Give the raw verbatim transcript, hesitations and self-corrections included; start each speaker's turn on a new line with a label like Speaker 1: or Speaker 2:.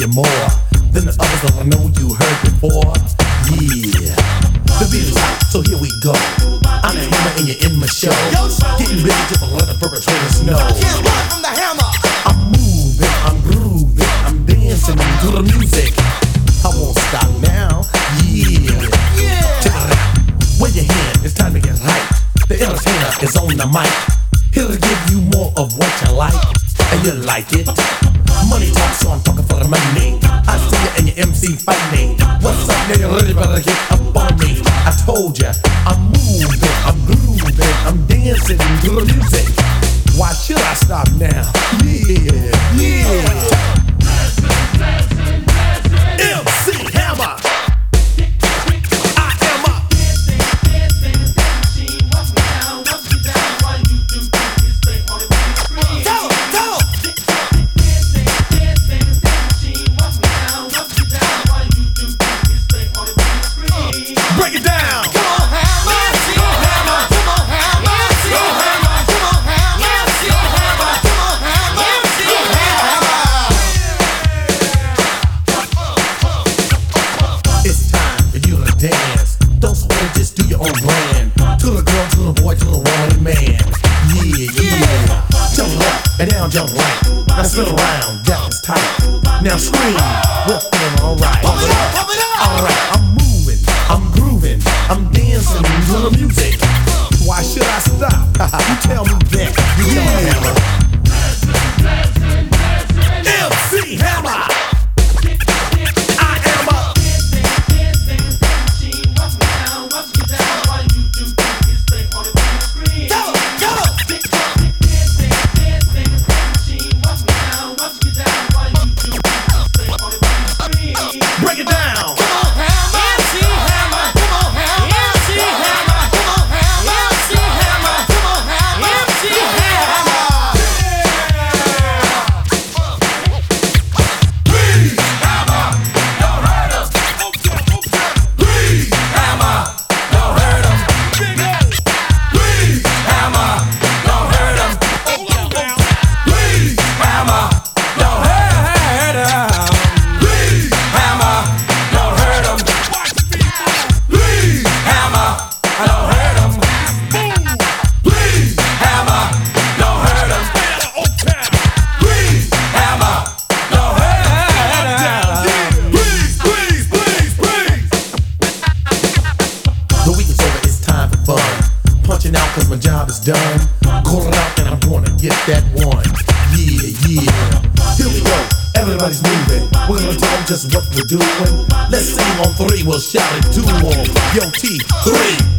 Speaker 1: you more than the others that I know you heard before. Yeah, the beat is hot, so here we go. I'm the hammer and you're in my show. Getting ready just to let the perpetrators know.
Speaker 2: I can't run from the hammer.
Speaker 1: I'm moving, I'm grooving, I'm dancing to the music. I won't stop now. Yeah,
Speaker 2: Yeah.
Speaker 1: check it out. Wave your hand, it's time to get right. The entertainer is on the mic. Here to give you more of what you like, and you like it. Money talk, so I'm talking for the money. I see you and your M C fighting. What's up, nigga? Really better get up on me. I told ya, I'm moving, I'm grooving, I'm dancing to the music. Why should I stop now? Yeah, yeah. M C Hammer. I am a
Speaker 2: Tell 'em, tell 'em.
Speaker 1: break it down.
Speaker 2: Come on, hammer. Come on, hammer. Come on, hammer. Go hammer. Come on, hammer. Go hammer. Come on, hammer. Go hammer.
Speaker 1: It's time for you to dance. Don't sweat it, just do your own brand. To the girl, to the boy, to the woman, and man. Yeah, yeah. Jump left and down, jump right. Now spin around, that is tight. Now scream, we're feeling alright.
Speaker 2: Pump it up, pump it up.
Speaker 1: Alright, I'm moving, I'm grooving, I'm dancing to the music. Why should I stop? You tell me that. You tell me Hammer. M C Hammer. I am a
Speaker 2: Tell 'em, tell 'em.
Speaker 1: break it down.
Speaker 2: Come on, hammer. Hammer. Come on, hammer. Hammer. Come on, hammer. Hammer. Come on, hammer.
Speaker 1: The week is over, it's time for fun. Punching out cause my job is done. Call it out and I'm gonna get that one. Yeah, yeah. Here we go, everybody's moving. We're gonna tell them just what we're doing. Let's sing on three, we'll shout it to them. Yo, T, three.